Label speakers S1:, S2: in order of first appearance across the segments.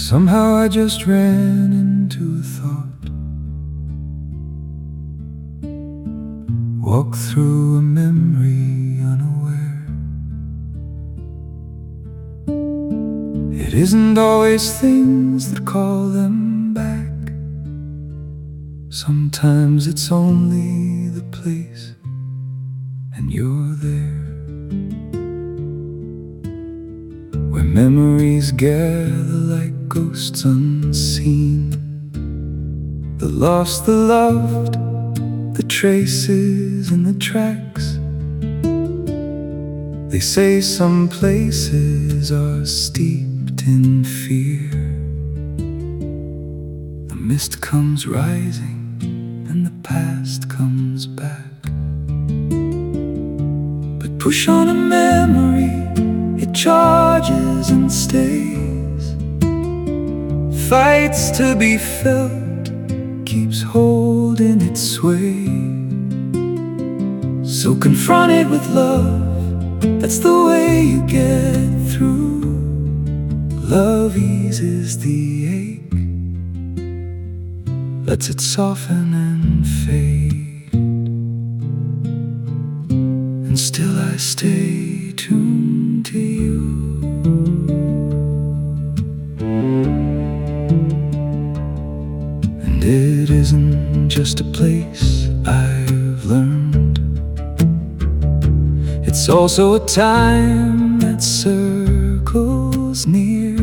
S1: Somehow I just ran into a thought, walked through a memory unaware. It isn't always things that call them back. Sometimes it's only the place, and you're there, where memories gather like ghosts unseen. The lost, the loved, the traces and the tracks. They say some places are steeped in fear. The mist comes rising and the past comes back. But push on a memory, it charges and stays. Fights to be felt, keeps holding its sway. So confront it with love, that's the way you get through. Love eases the ache, lets it soften and fade. And still I stay tuned to you. And it isn't just a place I've learned, it's also a time that circles near.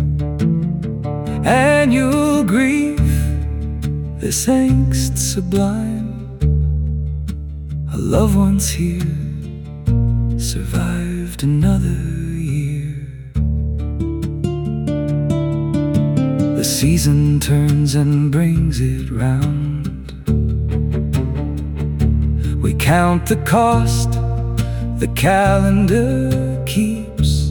S1: Annual grief, this angst sublime. A loved one's here, survived another year. The season turns and brings it round. We count the cost, the calendar keeps.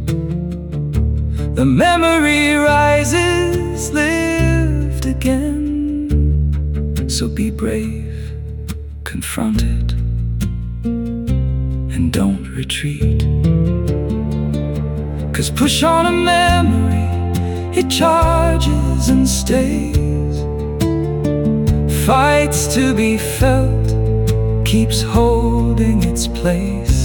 S1: The memory rises, lived again. So be brave, confront it, and don't retreat. 'Cause push on a memory, it charges and stays. Fights to be felt, keeps holding its place.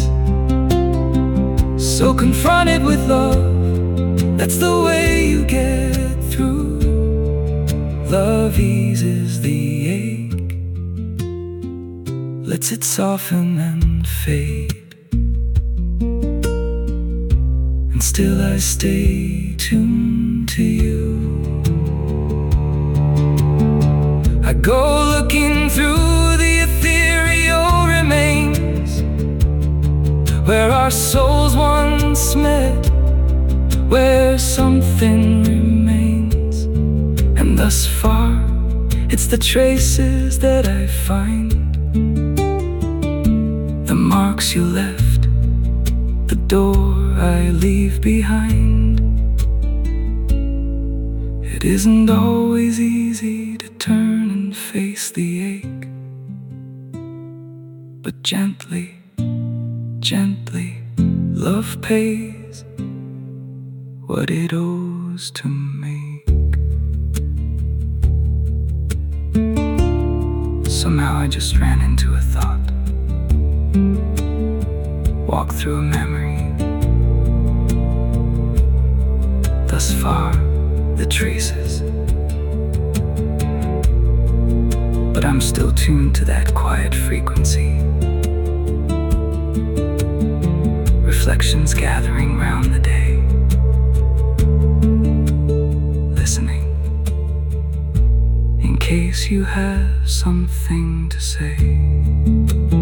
S1: So confront it with love, that's the way you get through. Love eases the ache, lets it soften and fade. And still I stay tuned to you. I go looking through the ethereal remains, where our souls once met, where something remains. And thus far, it's the traces that I find, the marks you left, the door I leave behind. It isn't always easy to turn and face the ache, but gently, gently, love pays what it owes to make. Somehow I just ran into a thought, walked through a memory. Thus far, the traces, but I'm still tuned to that quiet frequency. Reflections gathering round the day, listening, in case you have something to say.